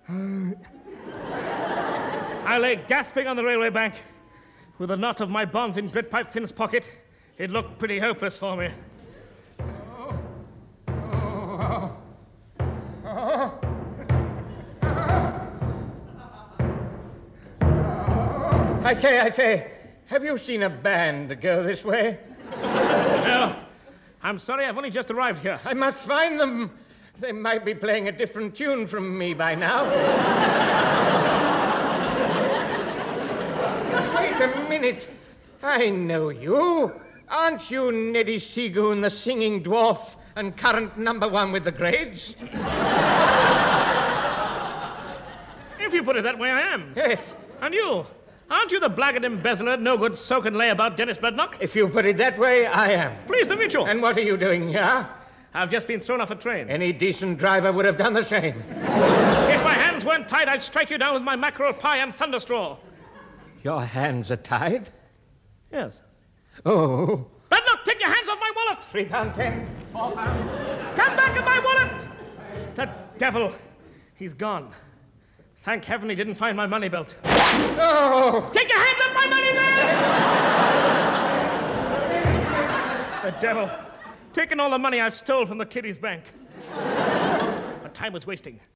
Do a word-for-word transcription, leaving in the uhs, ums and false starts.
I lay gasping on the railway bank with a knot of my bonds in Gritpipe Thin's pocket. It looked pretty hopeless for me. Oh. Oh. Oh. I say, I say, have you seen a band go this way? No. I'm sorry, I've only just arrived here. I must find them. They might be playing a different tune from me by now. Wait a minute. I know you. Aren't you Neddy Seagoon, the singing dwarf, and current number one with the grades? If you put it that way, I am. Yes. And you? Aren't you the blackguard embezzler, no-good soak and layabout Dennis Blednock? If you put it that way, I am. Pleased to meet you. And what are you doing here? I've just been thrown off a train. Any decent driver would have done the same. If my hands weren't tied, I'd strike you down with my mackerel pie and thunderstraw. Your hands are tied? Yes. Oh. Blednock, take your hands off my wallet! Three pound ten, four pound. Come back at my wallet! The devil. He's gone. Thank heaven he didn't find my money belt. Oh! Take your hands off my money belt! The devil. Taking all the money I stole from the kiddies' bank. But time was wasting.